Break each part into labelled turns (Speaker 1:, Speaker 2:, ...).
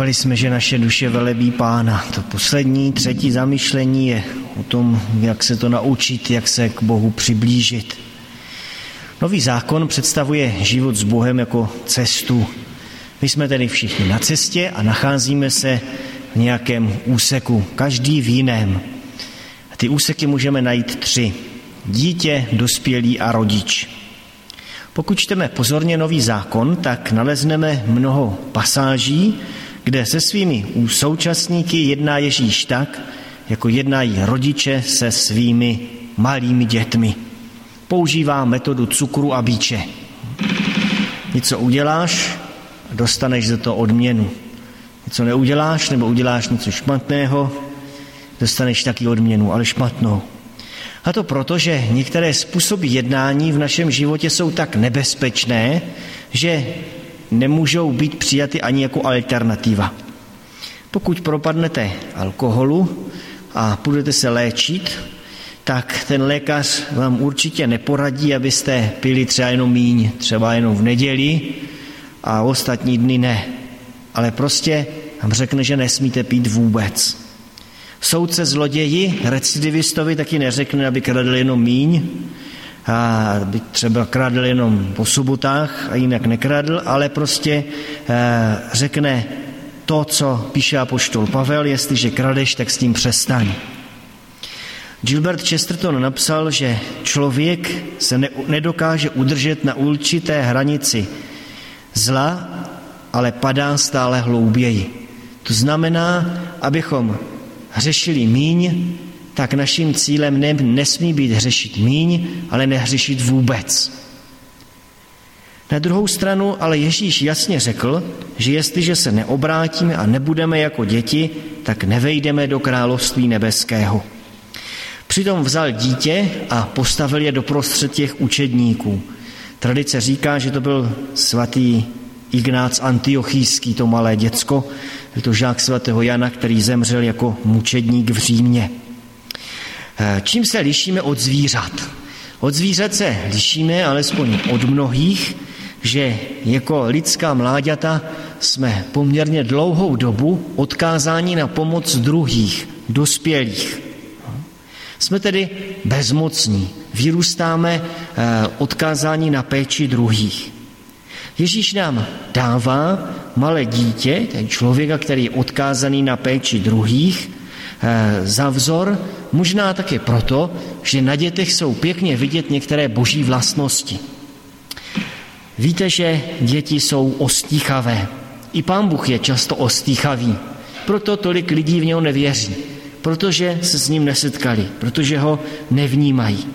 Speaker 1: Zpívali jsme, že naše duše velebí Pána. To poslední, třetí zamyšlení je o tom, jak se to naučit, jak se k Bohu přiblížit. Nový zákon představuje život s Bohem jako cestu. My jsme tedy všichni na cestě a nacházíme se v nějakém úseku, každý v jiném. A ty úseky můžeme najít 3. Dítě, dospělý a rodič. Pokud čteme pozorně Nový zákon, tak nalezneme mnoho pasáží, kde se svými současníky jedná Ježíš tak, jako jednají rodiče se svými malými dětmi. Používá metodu cukru a biče. Něco uděláš, dostaneš za to odměnu. Něco neuděláš, nebo uděláš něco špatného, dostaneš taky odměnu, ale špatnou. A to proto, že některé způsoby jednání v našem životě jsou tak nebezpečné, že nemůžou být přijaty ani jako alternativa. Pokud propadnete alkoholu a budete se léčit, tak ten lékař vám určitě neporadí, abyste pili třeba jenom míň, třeba jenom v neděli a ostatní dny ne. Ale prostě vám řekne, že nesmíte pít vůbec. Soudce zloději, recidivistovi taky neřekne, aby kradl jenom míň, a aby třeba kradl jenom po sobotách a jinak nekradl, ale prostě řekne to, co píše apoštol Pavel, jestliže kradeš, tak s tím přestaň. Gilbert Chesterton napsal, že člověk se nedokáže udržet na určité hranici zla, ale padá stále hlouběji. To znamená, abychom hřešili míň, tak naším cílem nesmí být hřešit míň, ale nehřešit vůbec. Na druhou stranu ale Ježíš jasně řekl, že jestliže se neobrátíme a nebudeme jako děti, tak nevejdeme do království nebeského. Přitom vzal dítě a postavil je doprostřed těch učedníků. Tradice říká, že to byl svatý Ignác Antiochijský, to malé děcko, byl to žák svatého Jana, který zemřel jako mučedník v Římě. Čím se lišíme od zvířat? Od zvířat se lišíme alespoň od mnohých, že jako lidská mláďata jsme poměrně dlouhou dobu odkázáni na pomoc druhých, dospělých. Jsme tedy bezmocní, vyrůstáme odkázáni na péči druhých. Ježíš nám dává malé dítě, ten člověka, který je odkázaný na péči druhých, za vzor, možná také proto, že na dětech jsou pěkně vidět některé boží vlastnosti. Víte, že děti jsou ostýchavé. I Pán Bůh je často ostýchavý. Proto tolik lidí v něho nevěří. Protože se s ním nesetkali, protože ho nevnímají.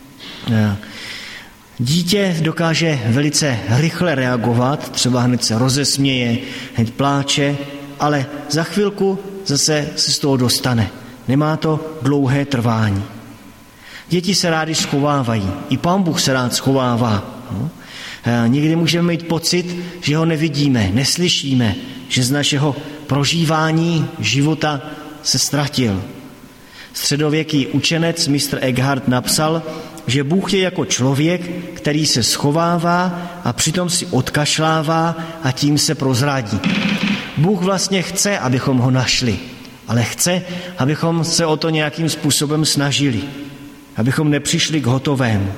Speaker 1: Dítě dokáže velice rychle reagovat, třeba hned se rozesměje, hned pláče, ale za chvilku zase se z toho dostane. Nemá to dlouhé trvání. Děti se rádi schovávají, i Pán Bůh se rád schovává. Někdy můžeme mít pocit, že ho nevidíme, neslyšíme, že z našeho prožívání života se ztratil. Středověký učenec mistr Eckhart napsal, že Bůh je jako člověk, který se schovává a přitom si odkašlává a tím se prozradí. Bůh vlastně chce, abychom ho našli, ale chce, abychom se o to nějakým způsobem snažili, abychom nepřišli k hotovému.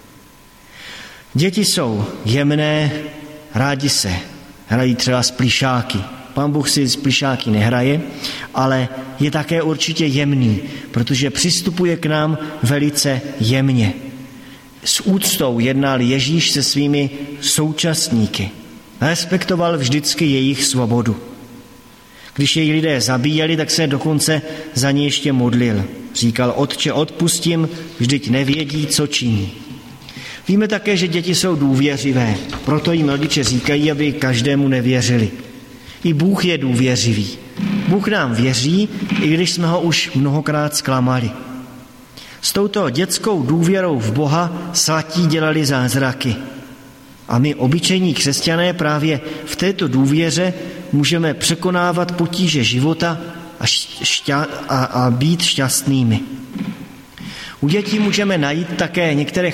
Speaker 1: Děti jsou jemné, rádi se hrají třeba s plyšáky. Pán Bůh si s plyšáky nehraje, ale je také určitě jemný, protože přistupuje k nám velice jemně. S úctou jednal Ježíš se svými současníky. Respektoval vždycky jejich svobodu. Když jej lidé zabíjeli, tak se dokonce za ně ještě modlil. Říkal: Otče, odpustím, vždyť nevědí, co činí. Víme také, že děti jsou důvěřivé, proto jim rodiče říkají, aby každému nevěřili. I Bůh je důvěřivý. Bůh nám věří, i když jsme ho už mnohokrát zklamali. S touto dětskou důvěrou v Boha svatí dělali zázraky. A my, obyčejní křesťané, právě v této důvěře můžeme překonávat potíže života a být šťastnými. U dětí můžeme najít také některé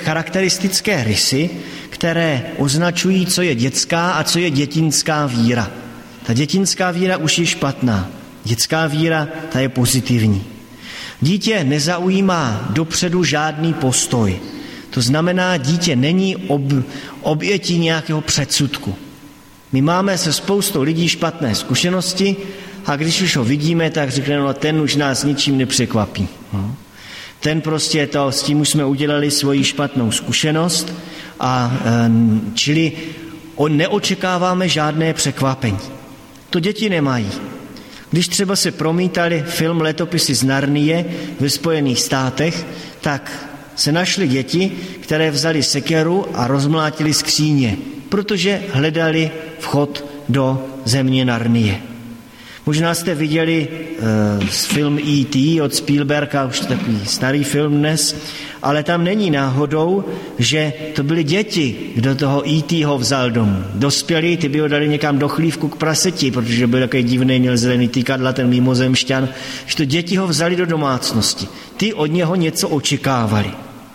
Speaker 1: charakteristické rysy, které označují, co je dětská a co je dětinská víra. Ta dětinská víra už je špatná. Dětská víra, ta je pozitivní. Dítě nezaujímá dopředu žádný postoj. To znamená, dítě není obětí nějakého předsudku. My máme se spoustou lidí špatné zkušenosti a když už ho vidíme, tak řekneme, no ten už nás ničím nepřekvapí. Ten prostě to, s tím už jsme udělali svoji špatnou zkušenost a čili neočekáváme žádné překvapení. To děti nemají. Když třeba se promítali film Letopisy z Narnie ve Spojených státech, tak se našly děti, které vzali sekeru a rozmlátili skříně, protože hledali vchod do země Narnie. Možná jste viděli film E.T. od Spielberga, už to takový starý film dnes, ale tam není náhodou, že to byly děti, kdo toho E.T. ho vzal domů. Dospělí, ty by ho dali někam do chlívku k praseti, protože byl takový divný, měl zelený týkadla, ten mimozemšťan, že to děti ho vzali do domácnosti. Ty od něho něco očekávali.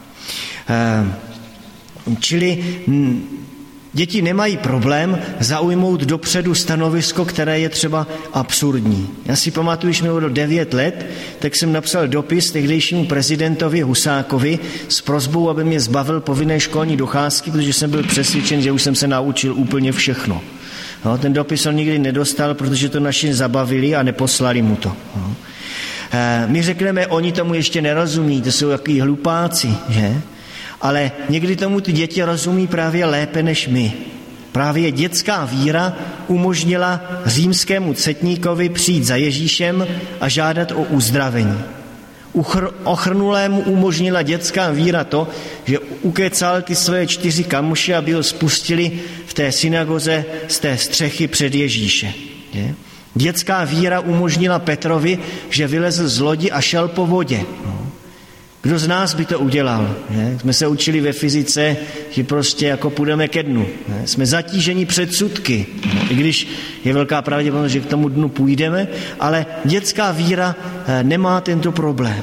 Speaker 1: Čili děti nemají problém zaujmout dopředu stanovisko, které je třeba absurdní. Já si pamatuju, když mi bylo 9 let, tak jsem napsal dopis tehdejšímu prezidentovi Husákovi s prosbou, aby mě zbavil povinné školní docházky, protože jsem byl přesvědčen, že už jsem se naučil úplně všechno. No, ten dopis on nikdy nedostal, protože to naši zabavili a neposlali mu to. No. My řekneme, oni tomu ještě nerozumí, to jsou takový hlupáci, že? Ale někdy tomu ty děti rozumí právě lépe než my. Právě dětská víra umožnila římskému cetníkovi přijít za Ježíšem a žádat o uzdravení. Ochrnulému umožnila dětská víra to, že ukecal ty své 4 kamoše, aby ho spustili v té synagoze z té střechy před Ježíše. Je? Dětská víra umožnila Petrovi, že vylezl z lodi a šel po vodě. Kdo z nás by to udělal? Ne? Jsme se učili ve fyzice, že prostě jako půjdeme ke dnu. Ne? Jsme zatíženi předsudky, i když je velká pravděpodobnost, že k tomu dnu půjdeme, ale dětská víra nemá tento problém.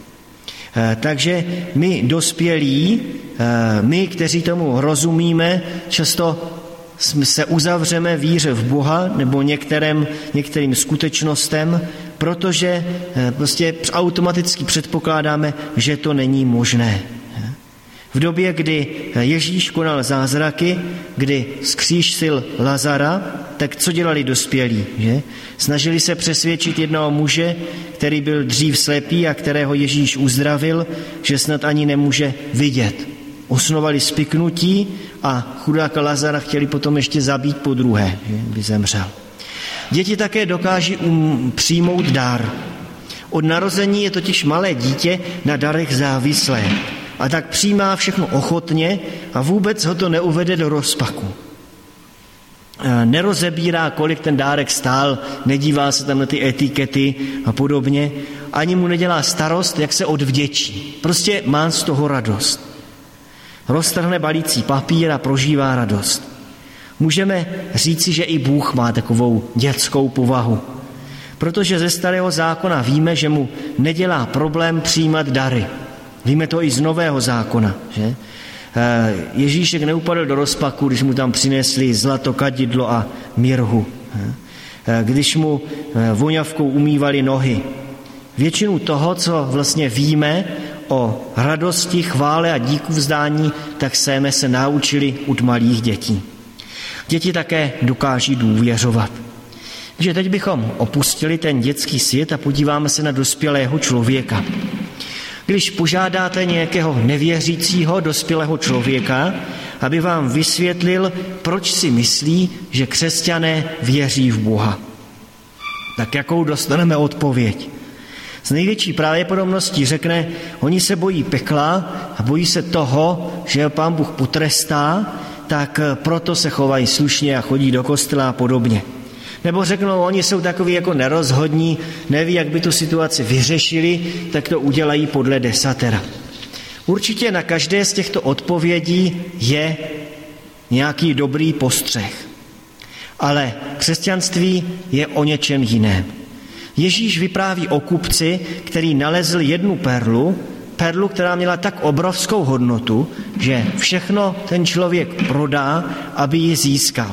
Speaker 1: Takže my dospělí, my, kteří tomu rozumíme, často se uzavřeme víře v Boha nebo některým skutečnostem, protože prostě automaticky předpokládáme, že to není možné. V době, kdy Ježíš konal zázraky, kdy vzkřísil Lazara, tak co dělali dospělí? Že? Snažili se přesvědčit jednoho muže, který byl dřív slepý a kterého Ježíš uzdravil, že snad ani nemůže vidět. Osnovali spiknutí a chudáka Lazara chtěli potom ještě zabít po druhé, že by zemřel. Děti také dokáží přijmout dar. Od narození je totiž malé dítě na darech závislé a tak přijímá všechno ochotně a vůbec ho to neuvede do rozpaku. Nerozebírá, kolik ten dárek stál, nedívá se tam na ty etikety a podobně, ani mu nedělá starost, jak se odvděčí. Prostě má z toho radost. Roztrhne balící papír a prožívá radost. Můžeme říci, že i Bůh má takovou dětskou povahu, protože ze Starého zákona víme, že mu nedělá problém přijímat dary. Víme to i z Nového zákona, že? Ježíšek neupadl do rozpaku, když mu tam přinesli zlato, kadidlo a mirhu. Když mu voňavkou umývali nohy. Většinu toho, co vlastně víme o radosti, chvále a díku vzdání, tak jsme se naučili od malých dětí. Děti také dokáží důvěřovat. Takže teď bychom opustili ten dětský svět a podíváme se na dospělého člověka. Když požádáte nějakého nevěřícího dospělého člověka, aby vám vysvětlil, proč si myslí, že křesťané věří v Boha, tak jakou dostaneme odpověď? S největší pravděpodobností řekne, oni se bojí pekla a bojí se toho, že Pán Bůh potrestá, tak proto se chovají slušně a chodí do kostela a podobně. Nebo řeknou, oni jsou takový jako nerozhodní, neví, jak by tu situaci vyřešili, tak to udělají podle desatera. Určitě na každé z těchto odpovědí je nějaký dobrý postřeh. Ale křesťanství je o něčem jiném. Ježíš vypráví o kupci, který nalezl jednu perlu, která měla tak obrovskou hodnotu, že všechno ten člověk prodá, aby ji získal.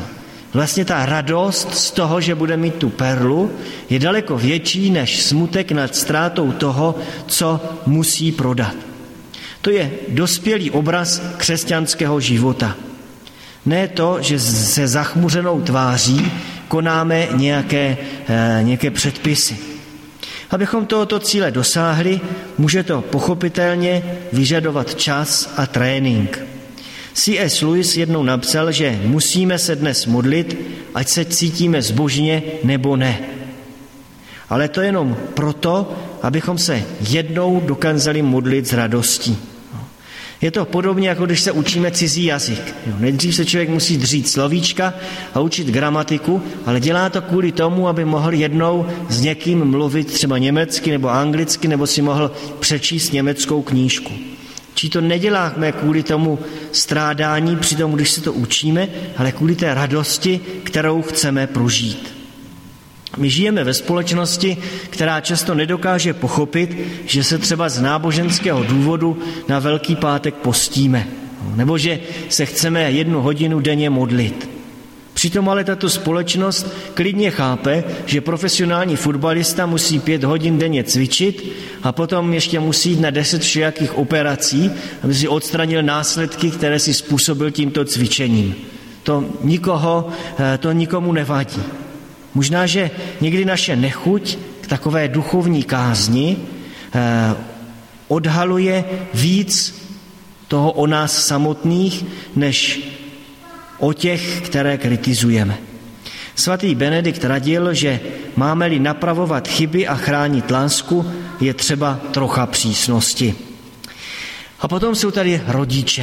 Speaker 1: Vlastně ta radost z toho, že bude mít tu perlu, je daleko větší než smutek nad ztrátou toho, co musí prodat. To je dospělý obraz křesťanského života. Ne to, že se zachmuřenou tváří konáme nějaké předpisy. Abychom tohoto cíle dosáhli, může to pochopitelně vyžadovat čas a trénink. C.S. Lewis jednou napsal, že musíme se dnes modlit, ať se cítíme zbožně nebo ne. Ale to jenom proto, abychom se jednou dokázali modlit s radostí. Je to podobně, jako když se učíme cizí jazyk. Nejdřív se člověk musí dřít slovíčka a učit gramatiku, ale dělá to kvůli tomu, aby mohl jednou s někým mluvit třeba německy nebo anglicky, nebo si mohl přečíst německou knížku. Či to neděláme kvůli tomu strádání při tom, když se to učíme, ale kvůli té radosti, kterou chceme prožít. My žijeme ve společnosti, která často nedokáže pochopit, že se třeba z náboženského důvodu na Velký pátek postíme, nebo že se chceme 1 hodinu denně modlit. Přitom ale tato společnost klidně chápe, že profesionální fotbalista musí 5 hodin denně cvičit a potom ještě musí jít na 10 všelijakých operací, aby si odstranil následky, které si způsobil tímto cvičením. To nikomu nevadí. Možná, že někdy naše nechuť k takové duchovní kázni odhaluje víc toho o nás samotných, než o těch, které kritizujeme. Svatý Benedikt radil, že máme-li napravovat chyby a chránit lásku, je třeba trocha přísnosti. A potom jsou tady rodiče.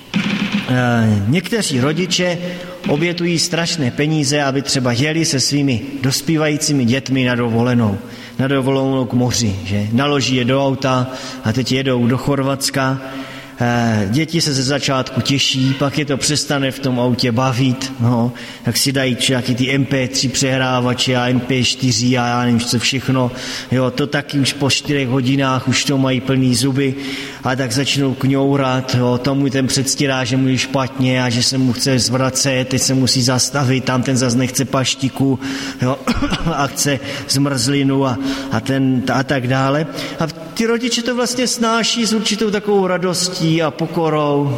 Speaker 1: Někteří rodiče obětují strašné peníze, aby třeba jeli se svými dospívajícími dětmi na dovolenou k moři. Že? Naloží je do auta a teď jedou do Chorvatska. Děti se ze začátku těší, pak je to přestane v tom autě bavit, tak si dají nějaký ty MP3 přehrávače a MP4 a já nevím, co všechno. To taky už po 4 hodinách už to mají plný zuby a tak začnou kňourat, tomu ten předstírá, že mu je špatně a že se mu chce zvracet, teď se musí zastavit, tam ten zase nechce paštiku a chce zmrzlinu a tak dále. A ty rodiče to vlastně snáší s určitou takovou radostí a pokorou.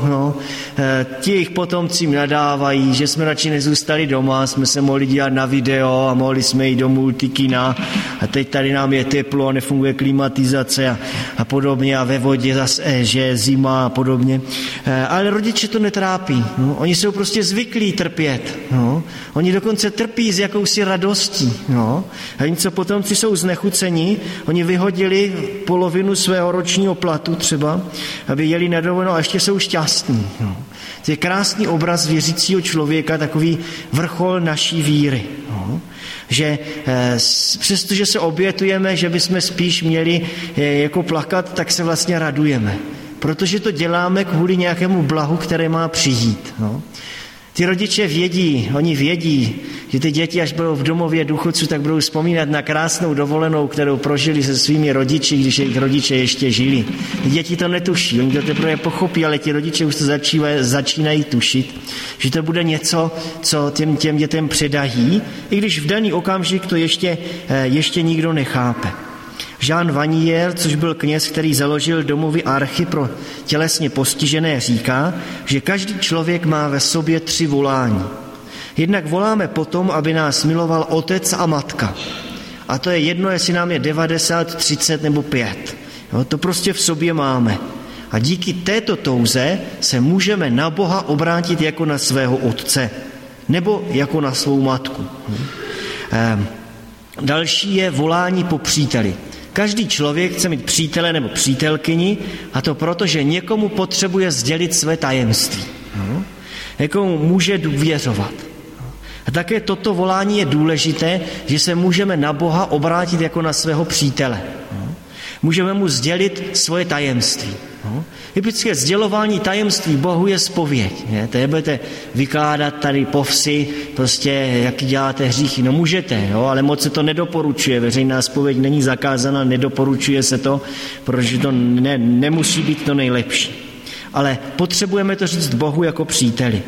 Speaker 1: Ti jejich potomci jim nadávají, že jsme radši nezůstali doma, jsme se mohli dívat na video a mohli jsme jít do multikina a teď tady nám je teplo a nefunguje klimatizace a podobně a ve vodě zase, že je zima a podobně. Ale rodiče to netrápí. Oni jsou prostě zvyklí trpět. Oni dokonce trpí s jakousi radostí. A něco potomci jsou znechucení, oni vyhodili polovinu svého ročního platu třeba, aby jeli na dovolenou a ještě jsou šťastní. To je krásný obraz věřícího člověka, takový vrchol naší víry. Že přestože se obětujeme, že bychom spíš měli jako plakat, tak se vlastně radujeme. Protože to děláme kvůli nějakému blahu, které má přijít. Ty rodiče oni vědí, že ty děti, až budou v domově důchodců, tak budou vzpomínat na krásnou dovolenou, kterou prožili se svými rodiči, když jejich rodiče ještě žili. Děti to netuší, oni to teprve pochopí, ale ti rodiče už to začínají tušit, že to bude něco, co těm dětem předají, i když v daný okamžik to ještě nikdo nechápe. Jean Vanier, což byl kněz, který založil domovy archy pro tělesně postižené, říká, že každý člověk má ve sobě 3 volání. Jednak voláme potom, aby nás miloval otec a matka. A to je jedno, jestli nám je 90, 30 nebo 5. To prostě v sobě máme. A díky této touze se můžeme na Boha obrátit jako na svého otce nebo jako na svou matku. Další je volání po příteli. Každý člověk chce mít přítele nebo přítelkyni a to proto, že někomu potřebuje sdělit své tajemství. Někomu může důvěřovat. A také toto volání je důležité, že se můžeme na Boha obrátit jako na svého přítele. Můžeme mu sdělit svoje tajemství. Typické sdělování tajemství Bohu je zpověď. To nebudete vykládat tady po vsi, prostě jaký děláte hříchy. No můžete, ale moc se to nedoporučuje. Veřejná zpověď není zakázána, nedoporučuje se to, protože to nemusí být to nejlepší. Ale potřebujeme to říct Bohu jako příteli.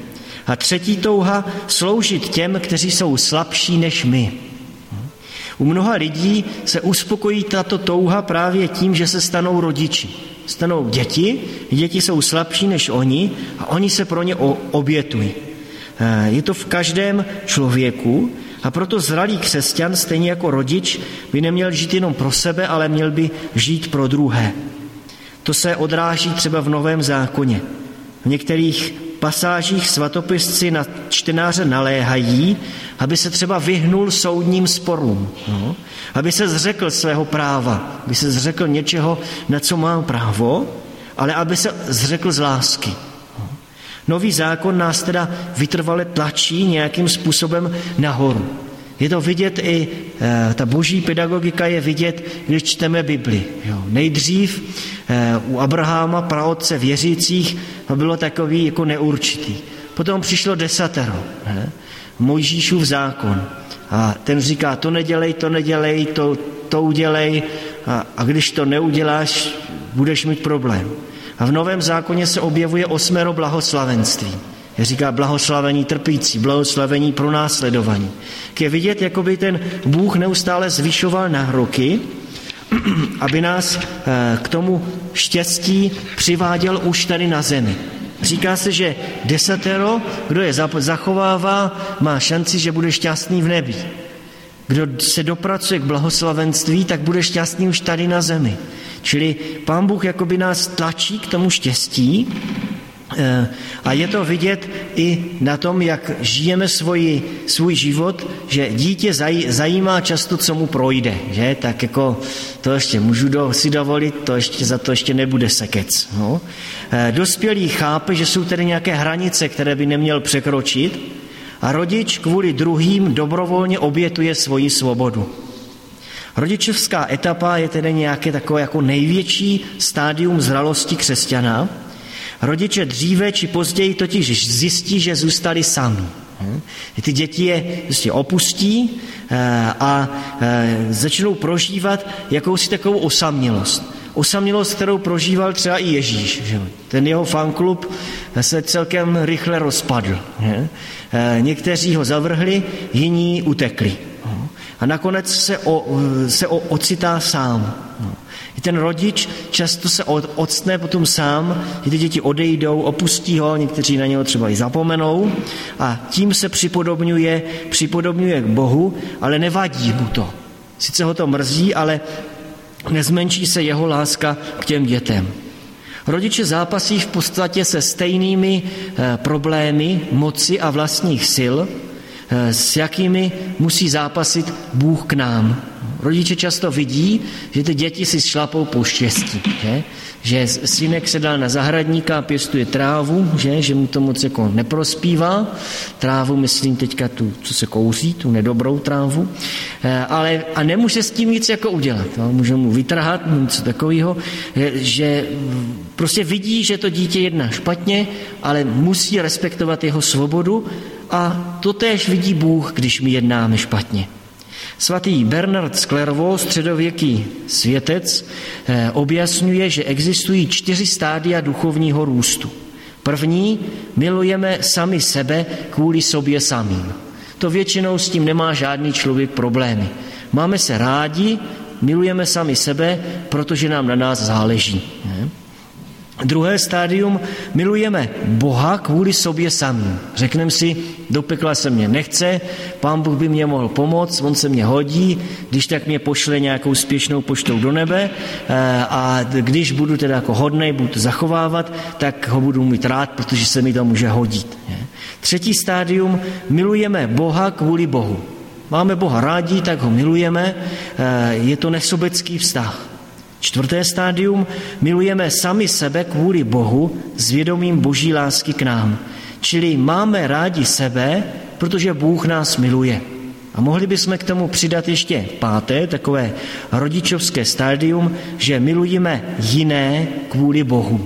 Speaker 1: A třetí touha, sloužit těm, kteří jsou slabší než my. U mnoha lidí se uspokojí tato touha právě tím, že se stanou rodiči. Stanou děti jsou slabší než oni a oni se pro ně obětují. Je to v každém člověku a proto zralý křesťan, stejně jako rodič, by neměl žít jenom pro sebe, ale měl by žít pro druhé. To se odráží třeba v Novém zákoně. V některých pasážích svatopisci na čtenáře naléhají, aby se třeba vyhnul soudním sporům, aby se zřekl svého práva, aby se zřekl něčeho, na co má právo, ale aby se zřekl z lásky. Nový zákon nás teda vytrvale tlačí nějakým způsobem nahoru. Je to vidět i, ta boží pedagogika je vidět, když čteme Bibli. Nejdřív u Abraháma, praotce věřících, bylo takový jako neurčitý. Potom přišlo 10. Mojžíšův zákon. A ten říká, to nedělej, to udělej a když to neuděláš, budeš mít problém. A v Novém zákoně se objevuje 8 blahoslavenství. Je říká blahoslavení trpící, blahoslavení pronásledovaní. Je vidět, jako by ten Bůh neustále zvyšoval nároky, aby nás k tomu štěstí přiváděl už tady na zemi. Říká se, že 10, kdo je zachovává, má šanci, že bude šťastný v nebi. Kdo se dopracuje k blahoslavenství, tak bude šťastný už tady na zemi. Čili Pán Bůh jakoby nás tlačí k tomu štěstí a je to vidět i na tom, jak žijeme svůj život, že dítě zajímá často, co mu projde, že? Tak jako to ještě můžu si dovolit, za to ještě nebude sekec. No. Dospělý chápe, že jsou tady nějaké hranice, které by neměl překročit a rodič kvůli druhým dobrovolně obětuje svoji svobodu. Rodičovská etapa je tedy nějaké takové jako největší stádium zralosti křesťana. Rodiče dříve či později totiž zjistí, že zůstali sami. Ty děti je prostě opustí a začnou prožívat jakousi takovou osamělost. Osamělost, kterou prožíval třeba i Ježíš. Ten jeho fanklub se celkem rychle rozpadl. Někteří ho zavrhli, jiní utekli. A nakonec se ocitá sám. I ten rodič často se octne potom sám, že ty děti odejdou, opustí ho, někteří na něho třeba i zapomenou a tím se připodobňuje k Bohu, ale nevadí mu to. Sice ho to mrzí, ale nezmenší se jeho láska k těm dětem. Rodiče zápasí v podstatě se stejnými problémy moci a vlastních sil, s jakými musí zápasit Bůh k nám. Rodiče často vidí, že ty děti si šlapou po štěstí, že synek se dal na zahradníka a pěstuje trávu, že mu to moc jako neprospívá. Trávu myslím teďka tu, co se kouří, tu nedobrou trávu, a nemůže s tím nic jako udělat. Může mu vytrhat něco takového, že prostě vidí, že to dítě jedná špatně, ale musí respektovat jeho svobodu a to též vidí Bůh, když my jednáme špatně. Svatý Bernard z Clairvaux, středověký světec, objasňuje, že existují 4 stádia duchovního růstu. První, milujeme sami sebe kvůli sobě samým. To většinou s tím nemá žádný člověk problémy. Máme se rádi, milujeme sami sebe, protože nám na nás záleží. Druhé stádium, milujeme Boha kvůli sobě samým. Řekneme si, do pekla se mě nechce, Pán Bůh by mě mohl pomoct, on se mě hodí, když tak mě pošle nějakou spěšnou poštou do nebe a když budu teda jako hodnej, budu to zachovávat, tak ho budu mít rád, protože se mi to může hodit. Třetí stádium, milujeme Boha kvůli Bohu. Máme Boha rádi, tak ho milujeme, je to nesobecký vztah. Čtvrté stádium, milujeme sami sebe kvůli Bohu s vědomím boží lásky k nám. Čili máme rádi sebe, protože Bůh nás miluje. A mohli bychom k tomu přidat ještě 5. takové rodičovské stádium, že milujeme jiné kvůli Bohu.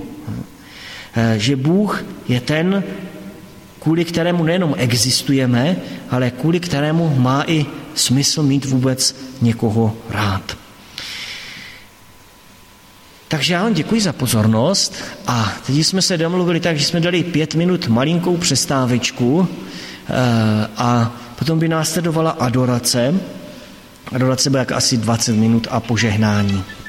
Speaker 1: Že Bůh je ten, kvůli kterému nejenom existujeme, ale kvůli kterému má i smysl mít vůbec někoho rád. Takže já vám děkuji za pozornost a teď jsme se domluvili tak, že jsme dali 5 minut malinkou přestávečku a potom by následovala adorace. Adorace byla jak asi 20 minut a požehnání.